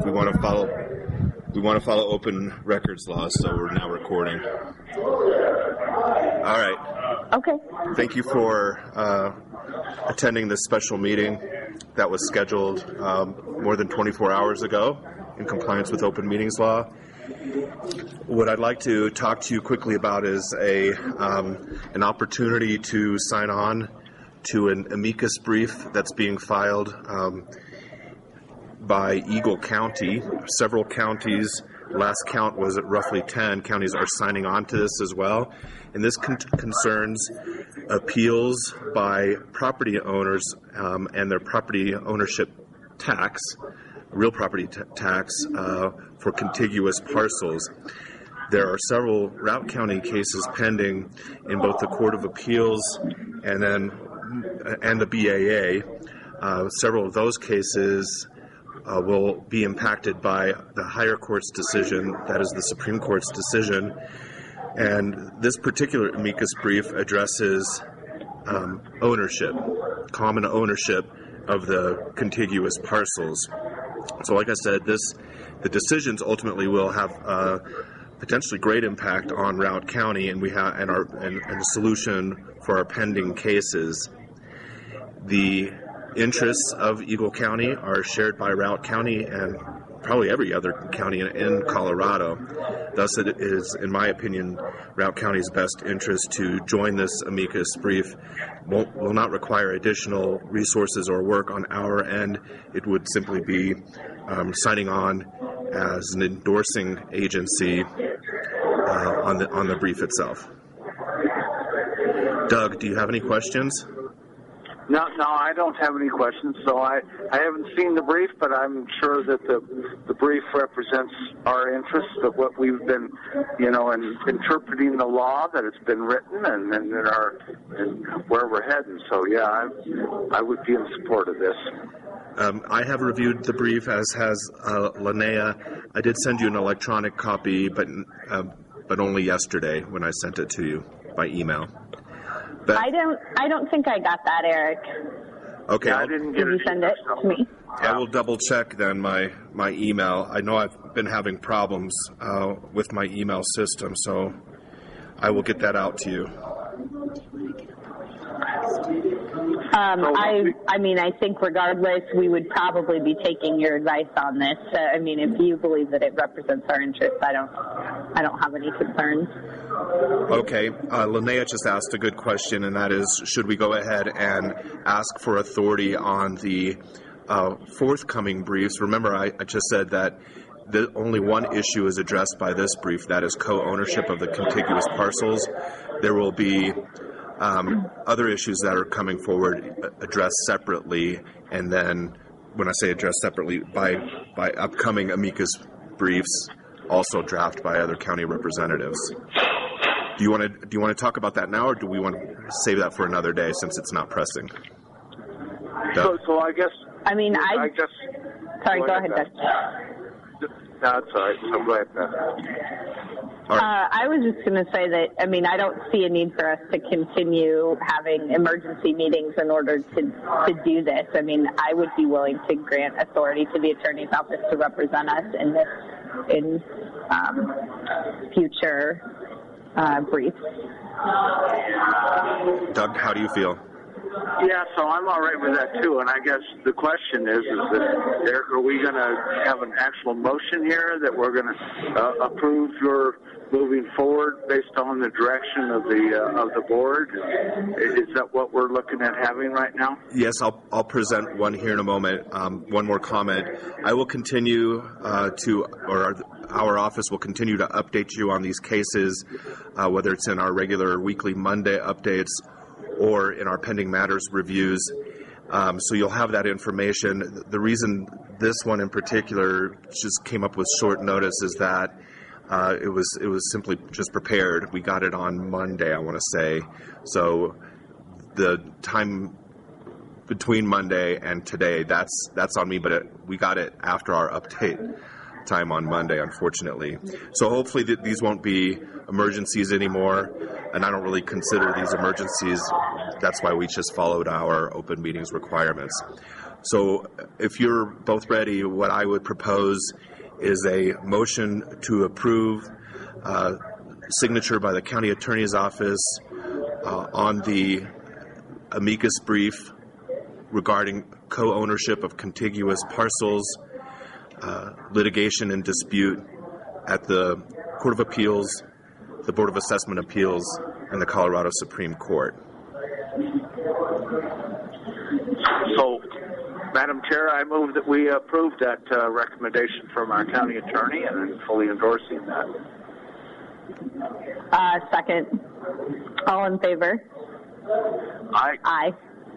we want to follow open records laws, so we're now recording. All right. Okay. Thank you for attending this special meeting that was scheduled more than 24 hours ago in compliance with open meetings law. What I'd like to talk to you quickly about is an opportunity to sign on to an amicus brief that's being filed by Eagle County. Several counties, last count was at roughly 10 counties, are signing on to this as well. And this concerns appeals by property owners and their property ownership tax, real property tax, for contiguous parcels. There are several Routt County cases pending in both the Court of Appeals and the BAA. Several of those cases will be impacted by the higher court's decision, that is the Supreme Court's decision. And this particular amicus brief addresses ownership, common ownership of the contiguous parcels. So like I said, the decisions ultimately will have potentially great impact on Routt County, and the solution for our pending cases. The interests of Eagle County are shared by Routt County and probably every other county in Colorado. Thus, it is, in my opinion, Routt County's best interest to join this amicus brief. Will not require additional resources or work on our end. It would simply be signing on as an endorsing agency on the brief itself. Doug, do you have any questions? No, I don't have any questions. So I haven't seen the brief, but I'm sure that the brief represents our interests of what we've been, in interpreting the law that it's been written and where we're heading. So yeah, I would be in support of this. I have reviewed the brief, as has Linnea. I did send you an electronic copy, but only yesterday when I sent it to you by email. But I don't think I got that, Eric. Okay. I didn't get Did you send it to me? I will double check then my email. I know I've been having problems with my email system, so I will get that out to you. I think regardless, we would probably be taking your advice on this. If you believe that it represents our interests, I don't have any concerns. Okay. Linnea just asked a good question, and that is, should we go ahead and ask for authority on the forthcoming briefs? Remember, I just said that only one issue is addressed by this brief, that is co-ownership of the contiguous parcels. There will be other issues that are coming forward addressed separately, and then when I say addressed separately, by upcoming amicus briefs also drafted by other county representatives. Do you want to talk about that now, or do we want to save that for another day since it's not pressing? So I guess. Sorry, go ahead, Doug. No, it's all right. So go ahead, Beth. I was just going to say that, I don't see a need for us to continue having emergency meetings in order to do this. I would be willing to grant authority to the Attorney's Office to represent us in future briefs. Doug, how do you feel? Yeah, so I'm all right with that too. And I guess the question is that are we going to have an actual motion here that we're going to approve your moving forward based on the direction of the board? Is that what we're looking at having right now? Yes, I'll present one here in a moment. One more comment. I will continue our office will continue to update you on these cases, whether it's in our regular weekly Monday updates or in our pending matters reviews. So you'll have that information. The reason this one in particular just came up with short notice is that it was simply just prepared. We got it on Monday, I want to say. So the time between Monday and today, that's on me, but we got it after our update time on Monday, unfortunately. So hopefully these won't be emergencies anymore, and I don't really consider these emergencies. That's why we just followed our open meetings requirements. So if you're both ready, what I would propose is a motion to approve signature by the county attorney's office on the amicus brief regarding co-ownership of contiguous parcels, litigation and dispute at the Court of Appeals, the Board of Assessment Appeals, and the Colorado Supreme Court. So, Madam Chair, I move that we approve that recommendation from our county attorney and I'm fully endorsing that. Second. All in favor? Aye. Aye.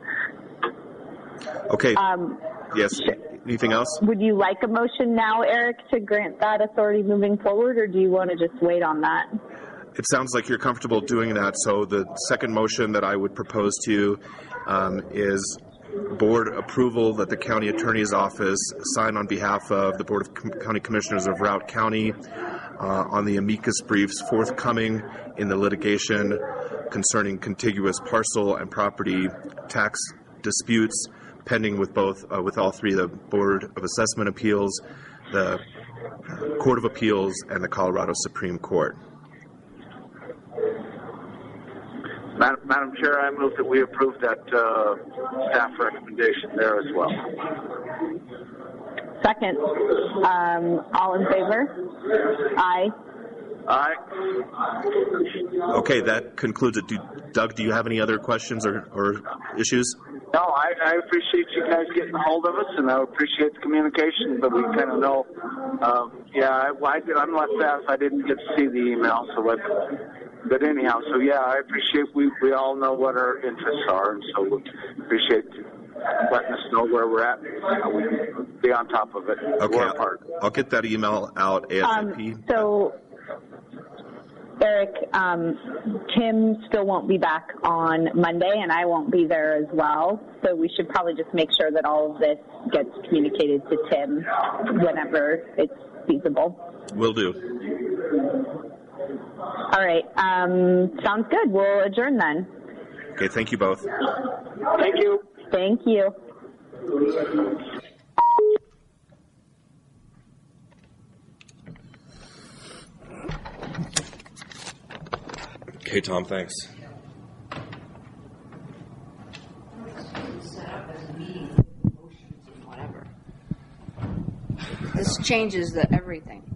Okay. Yes. Anything else? Would you like a motion now, Eric, to grant that authority moving forward, or do you want to just wait on that? It sounds like you're comfortable doing that. So the second motion that I would propose to you is board approval that the county attorney's office sign on behalf of the Board of County Commissioners of Routt County on the amicus briefs forthcoming in the litigation concerning contiguous parcel and property tax disputes pending with with all three, the Board of Assessment Appeals, the Court of Appeals, and the Colorado Supreme Court. Madam Chair, I move that we approve that staff recommendation there as well. Second. All in favor? Aye. Aye. Okay, that concludes it. Doug, do you have any other questions or issues? No, I appreciate you guys getting a hold of us, and I appreciate the communication, but we kind of know. I'm not fast. I didn't get to see the email, but anyhow, so yeah, I appreciate we all know what our interests are, and so we appreciate letting us know where we're at. We can be on top of it. Okay, I'll get that email out ASAP. So, Eric, Tim still won't be back on Monday, and I won't be there as well. So we should probably just make sure that all of this gets communicated to Tim whenever it's feasible. Will do. All right. Sounds good. We'll adjourn then. Okay, thank you both. Thank you. Thank you. Okay, Tom, thanks. This changes everything.